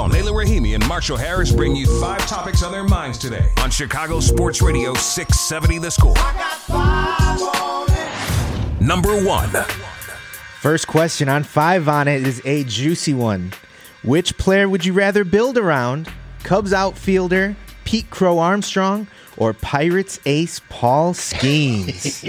Malone, Layla Rahimi, and Marshall Harris bring you 5 topics on their minds today on Chicago Sports Radio 670 The Score. Number 1. First question on 5 on it is a juicy one. Which player would you rather build around? Cubs outfielder Pete Crow Armstrong or Pirates ace Paul Skeens?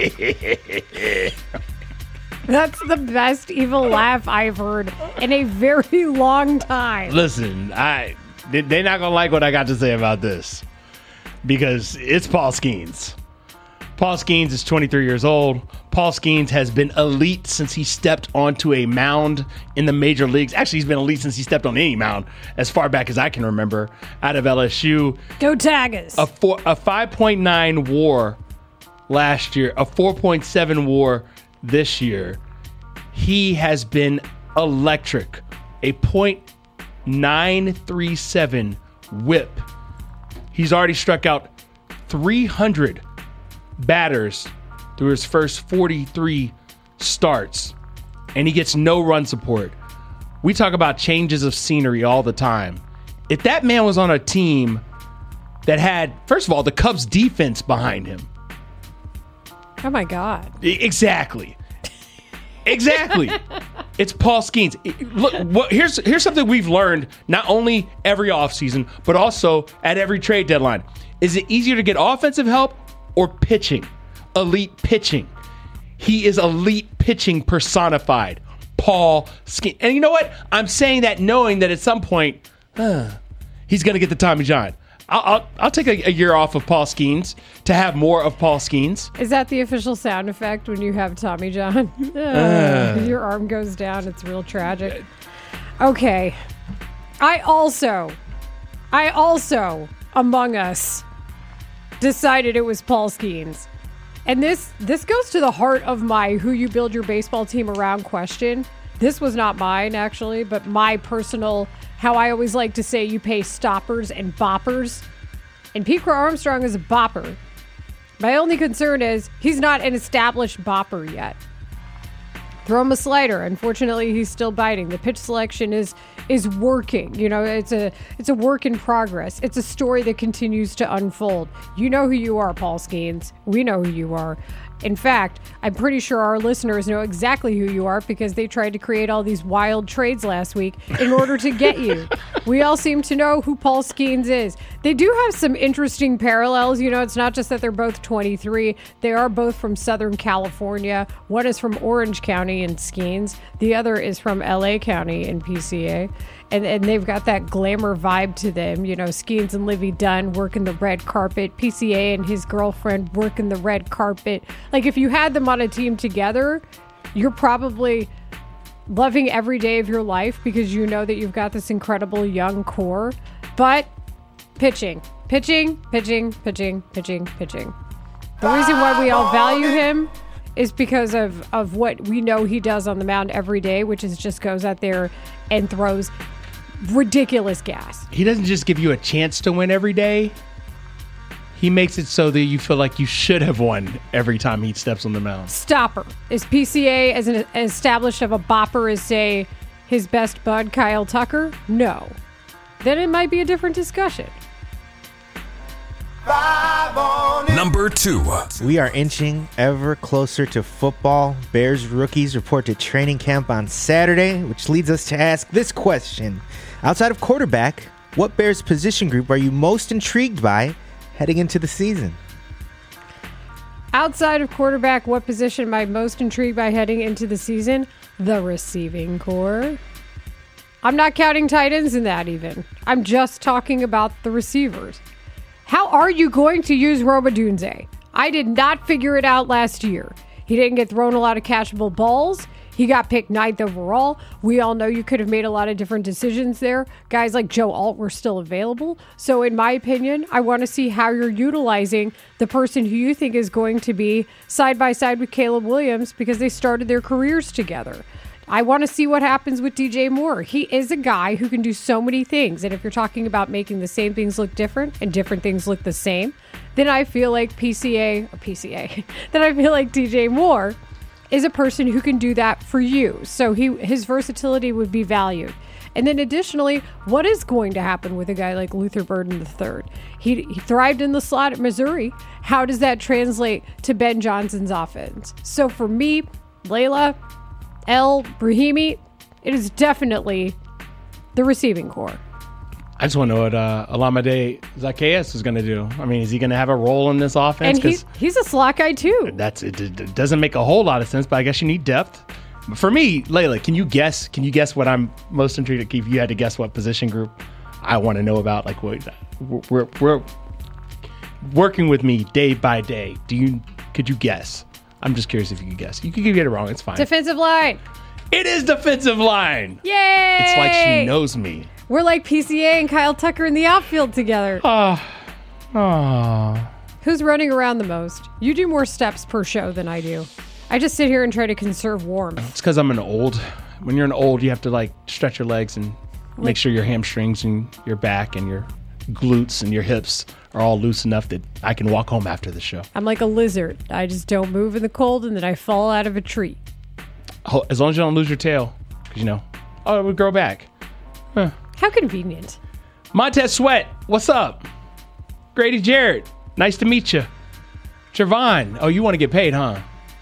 That's the best evil laugh I've heard in a very long time. Listen, they're not going to like what I got to say about this because it's Paul Skeens. Paul Skeens is 23 years old. Paul Skeens has been elite since he stepped onto a mound in the major leagues. Actually, he's been elite since he stepped on any mound as far back as I can remember out of LSU. Go Tigers. A 5.9 WAR last year, a 4.7 WAR this year. He has been electric. A .937 whip. He's already struck out 300 batters through his first 43 starts, and he gets no run support. We talk about changes of scenery all the time. If that man was on a team that had, first of all, the Cubs defense behind him. Oh my God. Exactly. It's Paul Skeens. Look, here's something we've learned not only every offseason, but also at every trade deadline. Is it easier to get offensive help or pitching? Elite pitching. He is elite pitching personified. Paul Skeens. And you know what? I'm saying that knowing that at some point, he's going to get the Tommy John. I'll take a year off of Paul Skeens to have more of Paul Skeens. Is that the official sound effect when you have Tommy John? Your arm goes down. It's real tragic. Okay. I also, among us, decided it was Paul Skeens. And this goes to the heart of my who you build your baseball team around question. This was not mine, actually, but my personal, how I always like to say you pay stoppers and boppers. And Pete Crow Armstrong is a bopper. My only concern is he's not an established bopper yet. Throw him a slider. Unfortunately, he's still biting. The pitch selection is working. You know, it's a work in progress. It's a story that continues to unfold. You know who you are, Paul Skeens. We know who you are. In fact, I'm pretty sure our listeners know exactly who you are because they tried to create all these wild trades last week in order to get you. We all seem to know who Paul Skeens is. They do have some interesting parallels. You know, it's not just that they're both 23. They are both from Southern California. One is from Orange County in Skeens. The other is from LA County in PCA. And they've got that glamour vibe to them. You know, Skeens and Livy Dunn working the red carpet. PCA and his girlfriend working the red carpet. Like, if you had them on a team together, you're probably loving every day of your life because you know that you've got this incredible young core. But pitching. The reason why we all value him is because of what we know he does on the mound every day, which is just goes out there and throws ridiculous gas. He doesn't just give you a chance to win every day. He makes it so that you feel like you should have won every time he steps on the mound. Stopper. Is PCA as an established of a bopper as, say, his best bud, Kyle Tucker? No. Then it might be a different discussion. Number 2. We are inching ever closer to football. Bears rookies report to training camp on Saturday, which leads us to ask this question. Outside of quarterback, what Bears position group are you most intrigued by heading into the season? Outside of quarterback, what position am I most intrigued by heading into the season? The receiving core. I'm not counting tight ends in that even. I'm just talking about the receivers. How are you going to use Rome Odunze? I did not figure it out last year. He didn't get thrown a lot of catchable balls. He got picked 9th overall. We all know you could have made a lot of different decisions there. Guys like Joe Alt were still available. So in my opinion, I want to see how you're utilizing the person who you think is going to be side by side with Caleb Williams because they started their careers together. I want to see what happens with DJ Moore. He is a guy who can do so many things. And if you're talking about making the same things look different and different things look the same, then I feel like then I feel like DJ Moore is a person who can do that for you. So his versatility would be valued. And then additionally, what is going to happen with a guy like Luther Burden III? He thrived in the slot at Missouri. How does that translate to Ben Johnson's offense? So for me, Layla, Brahimi, it is definitely the receiving core. I just want to know what Olamide Zaccheaus is going to do. I mean, is he going to have a role in this offense? And he's a slot guy too. It doesn't make a whole lot of sense, but I guess you need depth. But for me, Layla, can you guess what I'm most intrigued? If you had to guess what position group I want to know about, like we're working with me day by day. Could you guess? I'm just curious if you could guess. You could get it wrong. It's fine. Defensive line. It is defensive line. Yay! It's like she knows me. We're like PCA and Kyle Tucker in the outfield together. Who's running around the most? You do more steps per show than I do. I just sit here and try to conserve warmth. It's because I'm an old. When you're an old, you have to like stretch your legs and make sure your hamstrings and your back and your glutes and your hips are all loose enough that I can walk home after the show. I'm like a lizard. I just don't move in the cold and then I fall out of a tree. As long as you don't lose your tail, because it would grow back. Huh. How convenient. Montez Sweat, what's up? Grady Jarrett, nice to meet you. Trevon, oh, you want to get paid, huh?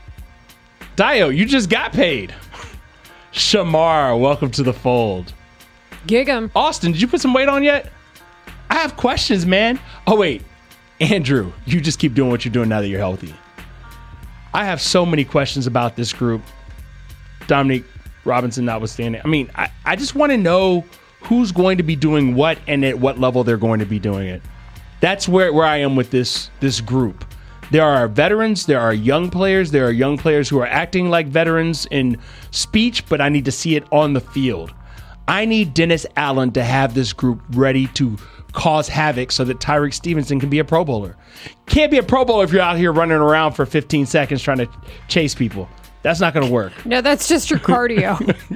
Dio, you just got paid. Shamar, welcome to the fold. Gig 'em. Austin, did you put some weight on yet? I have questions, man. Oh, wait. Andrew, you just keep doing what you're doing now that you're healthy. I have so many questions about this group. Dominique Robinson notwithstanding. I mean, I just want to know who's going to be doing what and at what level they're going to be doing it. That's where I am with this group. There are veterans, there are young players who are acting like veterans in speech, but I need to see it on the field. I need Dennis Allen to have this group ready to cause havoc so that Tyreek Stevenson can be a Pro Bowler. Can't be a Pro Bowler if you're out here running around for 15 seconds trying to chase people. That's not going to work. No, that's just your cardio.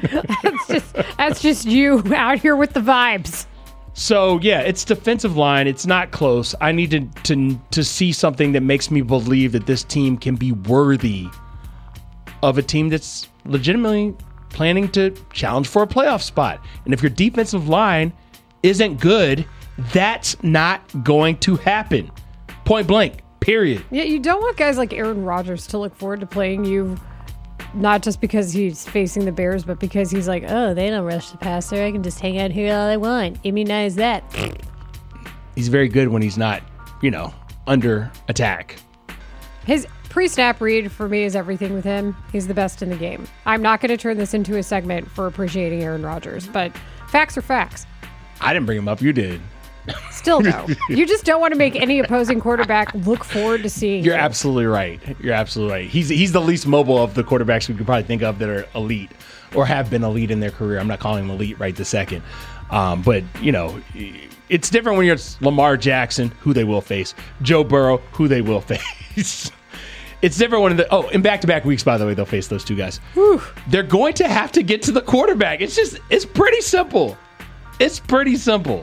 that's just you out here with the vibes. So, yeah, it's defensive line. It's not close. I need to see something that makes me believe that this team can be worthy of a team that's legitimately planning to challenge for a playoff spot. And if your defensive line isn't good, that's not going to happen. Point blank, period. Yeah, you don't want guys like Aaron Rodgers to look forward to playing you, not just because he's facing the Bears, but because he's like, oh, they don't rush the passer. I can just hang out here all I want. Immunize that. He's very good when he's not, under attack. His pre-snap read for me is everything with him. He's the best in the game. I'm not going to turn this into a segment for appreciating Aaron Rodgers, but facts are facts. I didn't bring him up. You did. Still, no. You just don't want to make any opposing quarterback look forward to seeing You're him. absolutely right. You're absolutely right. He's the least mobile of the quarterbacks we could probably think of that are elite or have been elite in their career. I'm not calling him elite right this second. But, it's different when you're Lamar Jackson, who they will face, Joe Burrow, who they will face. It's different when in back-to-back weeks, by the way, they'll face those two guys. Whew. They're going to have to get to the quarterback. It's pretty simple. It's pretty simple.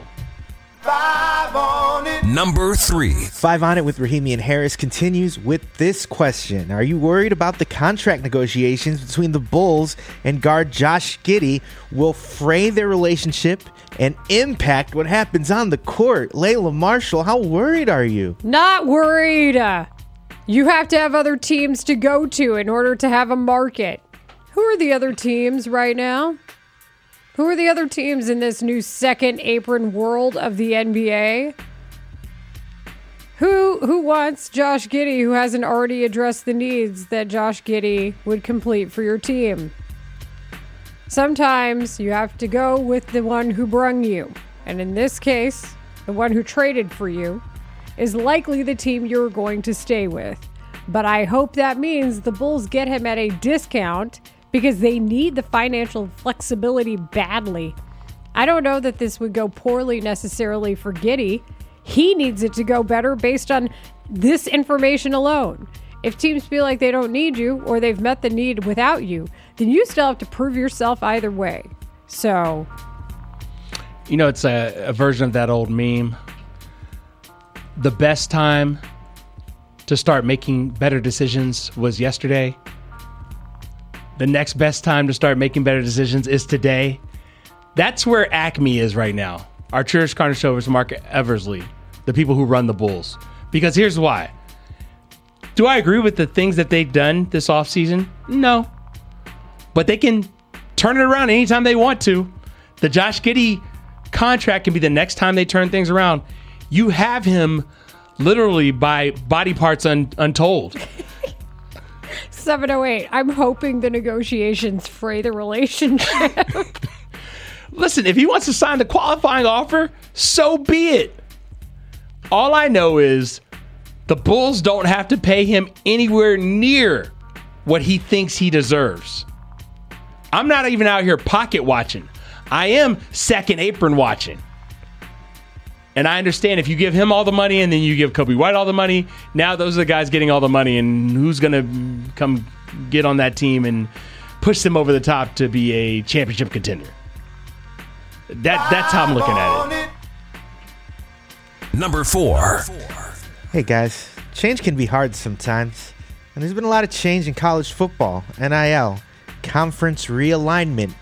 5 on it. Number 3. 5 on it with Rahimi and Harris continues with this question. Are you worried about the contract negotiations between the Bulls and guard Josh Giddey will fray their relationship and impact what happens on the court? Layla Marshall, how worried are you? Not worried. You have to have other teams to go to in order to have a market. Who are the other teams right now? Who are the other teams in this new second apron world of the NBA? Who wants Josh Giddey, who hasn't already addressed the needs that Josh Giddey would complete for your team? Sometimes you have to go with the one who brung you. And in this case, the one who traded for you is likely the team you're going to stay with. But I hope that means the Bulls get him at a discount because they need the financial flexibility badly. I don't know that this would go poorly necessarily for Giddey. He needs it to go better based on this information alone. If teams feel like they don't need you or they've met the need without you, then you still have to prove yourself either way. So, it's a version of that old meme. The best time to start making better decisions was yesterday. The next best time to start making better decisions is today. That's where Acme is right now. Arturas Karnisovas, Mark Eversley, the people who run the Bulls. Because here's why. Do I agree with the things that they've done this offseason? No. But they can turn it around anytime they want to. The Josh Giddey contract can be the next time they turn things around. You have him literally by body parts untold. 708. I'm hoping the negotiations fray the relationship. Listen, if he wants to sign the qualifying offer, so be it. All I know is the Bulls don't have to pay him anywhere near what he thinks he deserves. I'm not even out here pocket watching. I am second apron watching. And I understand if you give him all the money and then you give Kobe White all the money, now those are the guys getting all the money, and who's going to come get on that team and push them over the top to be a championship contender. That's how I'm looking at it. Number 4. Hey guys, change can be hard sometimes, and there's been a lot of change in college football, NIL, conference realignment,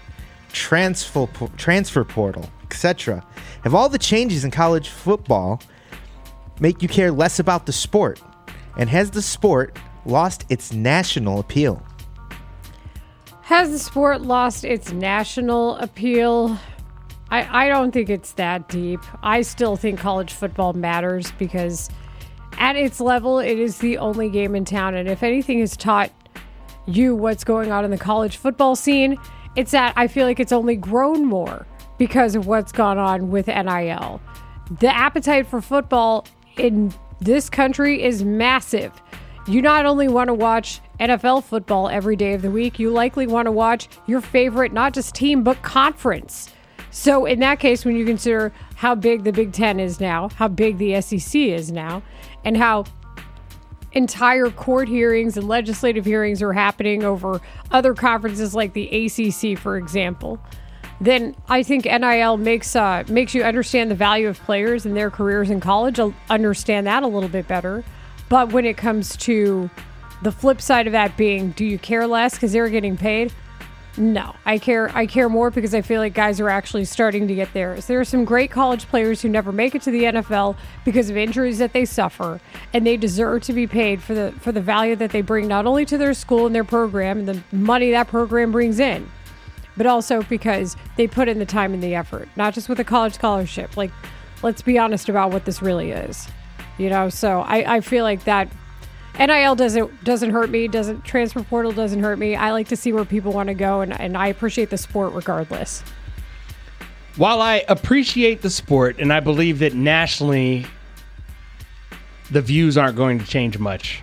transfer portal, etc. Have all the changes in college football make you care less about the sport? And has the sport lost its national appeal? Has the sport lost its national appeal? I don't think it's that deep. I still think college football matters because at its level, it is the only game in town. And if anything has taught you what's going on in the college football scene, it's that I feel like it's only grown more because of what's gone on with NIL. The appetite for football in this country is massive. You not only want to watch NFL football every day of the week, you likely want to watch your favorite, not just team, but conference. So in that case, when you consider how big the Big Ten is now, how big the SEC is now, and how entire court hearings and legislative hearings are happening over other conferences like the ACC, for example, then I think NIL makes you understand the value of players and their careers in college, understand that a little bit better. But when it comes to the flip side of that being, do you care less because they're getting paid? No, I care more because I feel like guys are actually starting to get theirs. There are some great college players who never make it to the NFL because of injuries that they suffer, and they deserve to be paid for the value that they bring not only to their school and their program and the money that program brings in, but also because they put in the time and the effort, not just with a college scholarship. Like, let's be honest about what this really is, So I feel like that. NIL doesn't hurt me. Transfer portal doesn't hurt me. I like to see where people want to go, and I appreciate the sport regardless. While I appreciate the sport, and I believe that nationally the views aren't going to change much,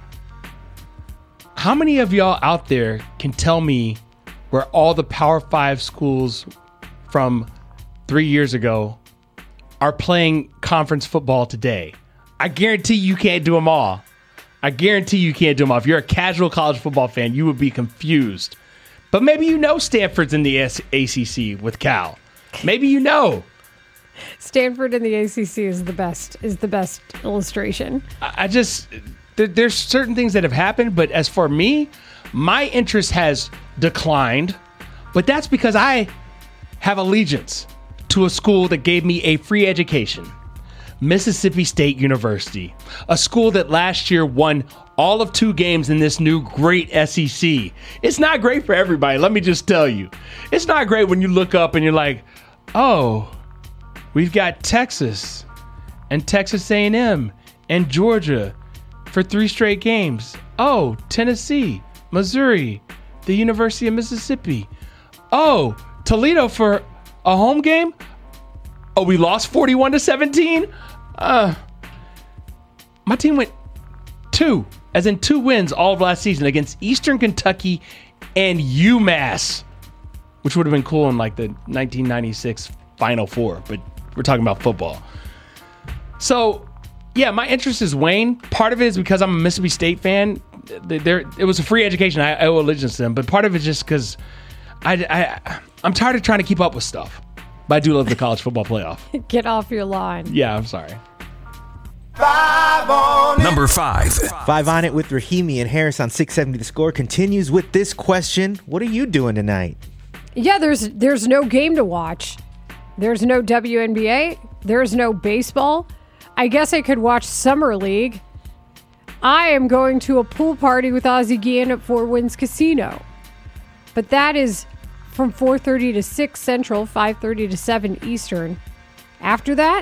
how many of y'all out there can tell me where all the Power 5 schools from 3 years ago are playing conference football today? I guarantee you can't do them all. If you're a casual college football fan, you would be confused. But maybe Stanford's in the ACC with Cal. Maybe Stanford in the ACC is the best illustration. There's certain things that have happened, but as for me, my interest has declined. But that's because I have allegiance to a school that gave me a free education. Mississippi State University, a school that last year won all of 2 games in this new great SEC. It's not great for everybody, let me just tell you. It's not great when you look up and you're like, oh, we've got Texas and Texas A&M and Georgia for 3 straight games. Oh, Tennessee, Missouri, the University of Mississippi. Oh, Toledo for a home game? Oh, we lost 41-17? My team went 2 wins all of last season against Eastern Kentucky and UMass, which would have been cool in like the 1996 Final Four, but we're talking about football. So, yeah, my interest is waned. Part of it is because I'm a Mississippi State fan. It was a free education. I owe allegiance to them, but part of it is just because I'm tired of trying to keep up with stuff. But I do love the college football playoff. Get off your lawn. Yeah, I'm sorry. Number 5. 5 on it with Rahimi and Harris on 670 The Score continues with this question. What are you doing tonight? Yeah, there's no game to watch. There's no WNBA. There's no baseball. I guess I could watch Summer League. I am going to a pool party with Ozzie Guillen at Four Winds Casino. But that is from 4:30 to 6 Central, 5:30 to 7 Eastern. After that,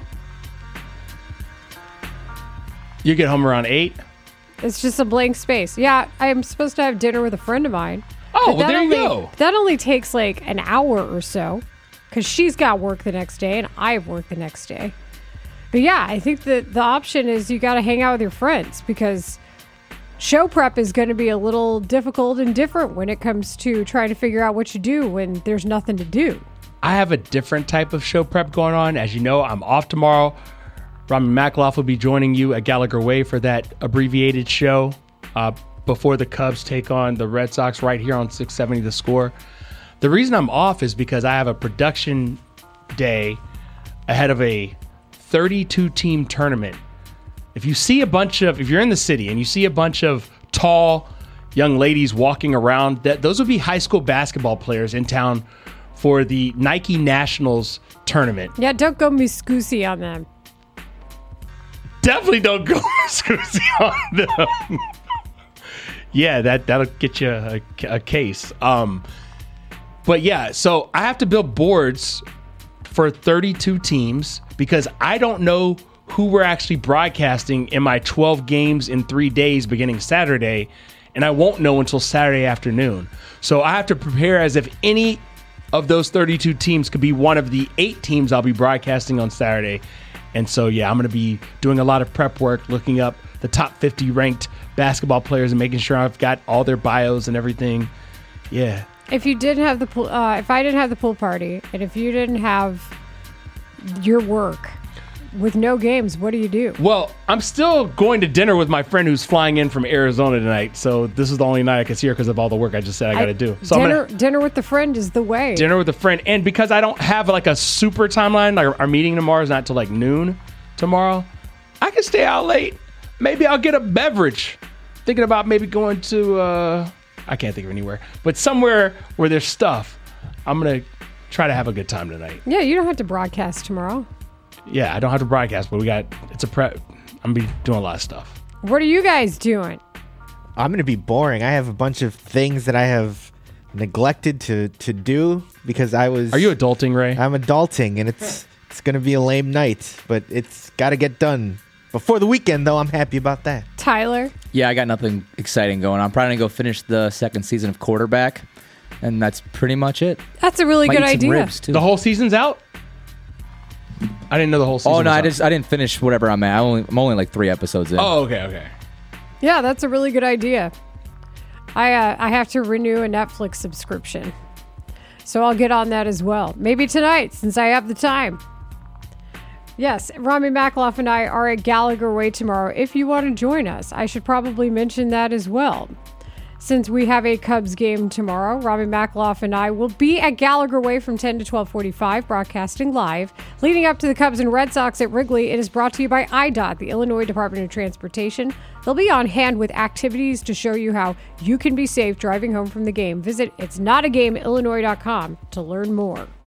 You get home around 8. it's just a blank space. Yeah, I am supposed to have dinner with a friend of mine. Oh, But well, that there you only- go. That only takes like an hour or so because she's got work the next day and I have work the next day. But yeah, I think that the option is you got to hang out with your friends because show prep is going to be a little difficult and different when it comes to trying to figure out what you do when there's nothing to do. I have a different type of show prep going on. As you know, I'm off tomorrow. Rami Makloff will be joining you at Gallagher Way for that abbreviated show before the Cubs take on the Red Sox right here on 670 The Score. The reason I'm off is because I have a production day ahead of a 32-team tournament. If you're in the city and you see a bunch of tall young ladies walking around, those would be high school basketball players in town for the Nike Nationals tournament. Yeah, don't go Miscusi on them. Definitely don't go Scusi on them. Yeah, that'll get you a case. But yeah, so I have to build boards for 32 teams because I don't know who we're actually broadcasting in my 12 games in 3 days beginning Saturday, and I won't know until Saturday afternoon. So I have to prepare as if any of those 32 teams could be one of the 8 teams I'll be broadcasting on Saturday. And so, yeah, I'm going to be doing a lot of prep work, looking up the top 50 ranked basketball players and making sure I've got all their bios and everything. Yeah. If you didn't have the pool, if I didn't have the pool party, and if you didn't have your work with no games, what do you do? Well, I'm still going to dinner with my friend who's flying in from Arizona tonight. So this is the only night I can see her because of all the work I just said I got to do. So dinner with the friend is the way. Dinner with a friend. And because I don't have like a super timeline, like our meeting tomorrow is not till like noon tomorrow, I can stay out late. Maybe I'll get a beverage. Thinking about maybe going to, I can't think of anywhere, but somewhere where there's stuff. I'm going to try to have a good time tonight. Yeah, you don't have to broadcast tomorrow. Yeah, I don't have to broadcast, but it's a prep. I'm going to be doing a lot of stuff. What are you guys doing? I'm going to be boring. I have a bunch of things that I have neglected to do because I was... Are you adulting, Ray? I'm adulting, and it's going to be a lame night, but it's got to get done. Before the weekend, though, I'm happy about that. Tyler? Yeah, I got nothing exciting going on. I'm probably going to go finish the second season of Quarterback, and that's pretty much it. That's a really Might good eat some idea. ribs, too. The whole season's out? I didn't know the whole season Oh, no, was I didn't finish whatever I'm at. I'm only like 3 episodes in. Oh, okay. Yeah, that's a really good idea. I have to renew a Netflix subscription. So I'll get on that as well. Maybe tonight, since I have the time. Yes, Rami Makloff and I are at Gallagher Way tomorrow. If you want to join us, I should probably mention that as well. Since we have a Cubs game tomorrow, Rami Makloff and I will be at Gallagher Way from 10 to 12:45, broadcasting live. Leading up to the Cubs and Red Sox at Wrigley, it is brought to you by IDOT, the Illinois Department of Transportation. They'll be on hand with activities to show you how you can be safe driving home from the game. Visit itsnotagameillinois.com to learn more.